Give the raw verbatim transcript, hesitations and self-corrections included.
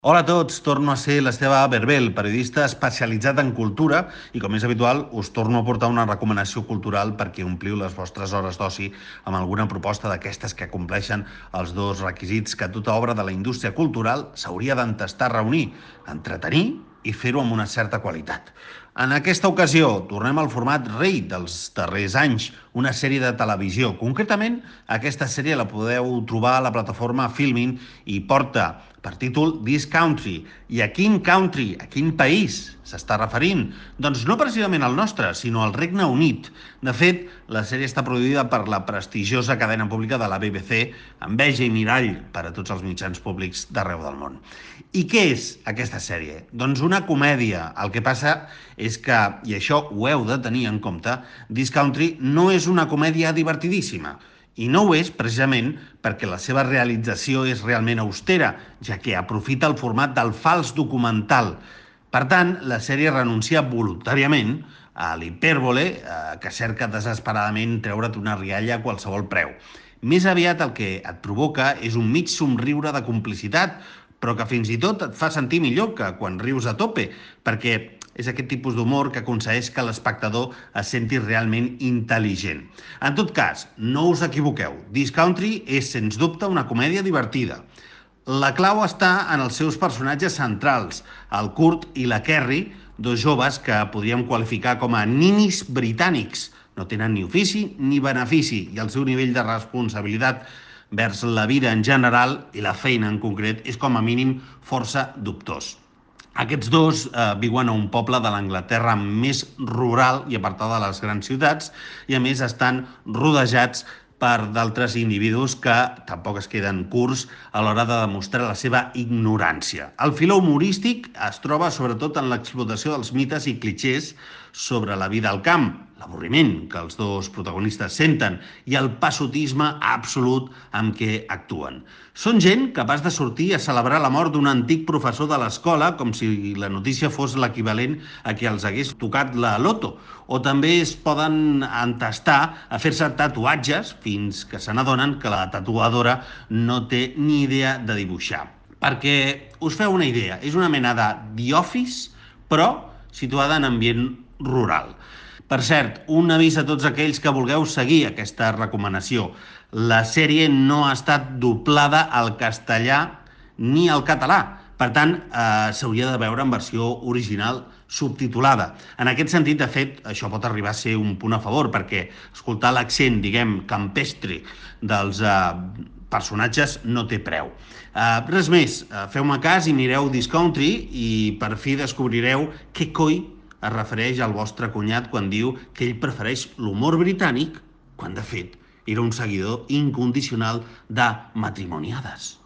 Hola a tots, torno a ser l'Esteve Berbel, periodista especialitzat en cultura i, com és habitual, us torno a portar una recomanació cultural perquè ompliu les vostres hores d'oci amb alguna proposta d'aquestes que compleixen els dos requisits que tota obra de la indústria cultural s'hauria d'entestar a reunir: entretenir i fer-ho amb una certa qualitat. En aquesta ocasió, tornem al format rei dels darrers anys, una sèrie de televisió. Concretament, aquesta sèrie la podeu trobar a la plataforma Filmin i porta per títol This Country. I a quin country, a quin país s'està referint? Doncs no precisament al nostre, sinó al Regne Unit. De fet, la sèrie està produïda per la prestigiosa cadena pública de la B B C, enveja i mirall per a tots els mitjans públics d'arreu del món. I què és aquesta sèrie? Doncs una comèdia. El que passa és que, i això ho heu de tenir en compte, This Country no és una comèdia divertidíssima. I no ho és precisament perquè la seva realització és realment austera, ja que aprofita el format del fals documental. Per tant, la sèrie renuncia voluntàriament a l'hipèrbole eh, que cerca desesperadament treure't una rialla a qualsevol preu. Més aviat el que et provoca és un mig somriure de complicitat, però que fins i tot et fa sentir millor que quan rius a tope, perquè és aquest tipus d'humor que aconsegueix que l'espectador es senti realment intel·ligent. En tot cas, no us equivoqueu, This Country és, sens dubte, una comèdia divertida. La clau està en els seus personatges centrals, el Kurt i la Kerry, dos joves que podríem qualificar com a ninis britànics. No tenen ni ofici ni benefici i el seu nivell de responsabilitat vers la vida en general i la feina en concret és com a mínim força dubtós. Aquests dos eh, viuen a un poble de l'Anglaterra més rural i apartada de les grans ciutats i a més estan rodejats per d'altres individus que tampoc es queden curts a l'hora de demostrar la seva ignorància. El filó humorístic es troba sobretot en l'explotació dels mites i clixés sobre la vida al camp, l'avorriment que els dos protagonistes senten i el passotisme absolut amb què actuen. Són gent capaç de sortir a celebrar la mort d'un antic professor de l'escola com si la notícia fos l'equivalent a qui els hagués tocat la loto, o també es poden entestar a fer-se tatuatges fins que se n'adonen que la tatuadora no té ni idea de dibuixar. Perquè us feu una idea, és una mena de The Office, però situada en ambient rural. Per cert, un avís a tots aquells que vulgueu seguir aquesta recomanació. La sèrie no ha estat doblada al castellà ni al català. Per tant, eh, s'hauria de veure en versió original subtitulada. En aquest sentit, de fet, això pot arribar a ser un punt a favor, perquè escoltar l'accent, diguem, campestre dels eh, personatges no té preu. Uh, res més, uh, feu-me cas i mireu This Country i per fi descobrireu què coi es refereix al vostre cunyat quan diu que ell prefereix l'humor britànic, quan de fet era un seguidor incondicional de Matrimoniades.